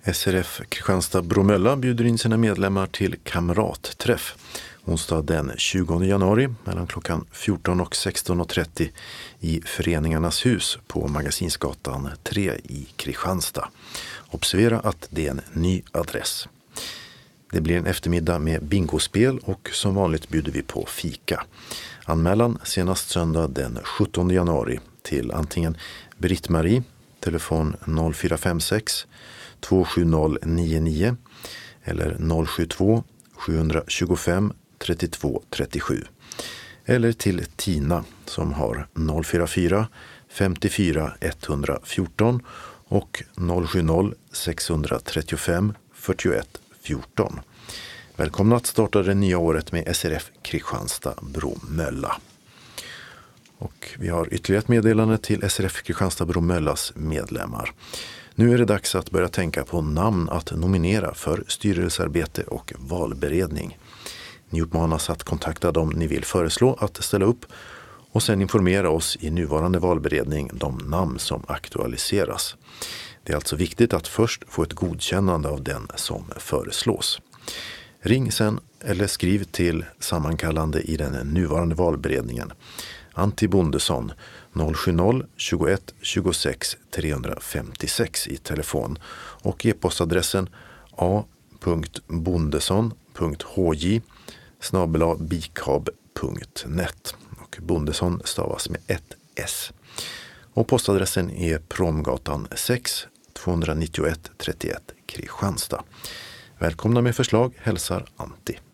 SRF Kristianstad Bromölla bjuder in sina medlemmar till kamratträff onsdag den 20 januari mellan klockan 14 och 16.30 i Föreningarnas hus på Magasinsgatan 3 i Kristianstad. Observera att det är en ny adress. Det blir en eftermiddag med bingospel och som vanligt bjuder vi på fika. Anmälan senast söndag den 17 januari till antingen Britt-Marie, telefon 0456 27099 eller 072 725 32 37 eller till Tina som har 044 54 114 och 070 635 41 14. Välkomna att starta det nya året med SRF Kristianstad Bromölla. Och vi har ytterligare ett meddelande till SRF Kristianstad Bromöllas medlemmar. Nu är det dags att börja tänka på namn att nominera för styrelsearbete och valberedning. Ni uppmanas att kontakta dem ni vill föreslå att ställa upp och sen informera oss i nuvarande valberedning de namn som aktualiseras. Det är alltså viktigt att först få ett godkännande av den som föreslås. Ring sen eller skriv till sammankallande i den nuvarande valberedningen. Antti Bondesson 070 21 26 356 i telefon och e-postadressen a.bondesson.hj@bikab.net och Bondesson stavas med ett S. Och postadressen är Promgatan 6 291 31 Kristianstad. Välkomna med förslag, hälsar Antti.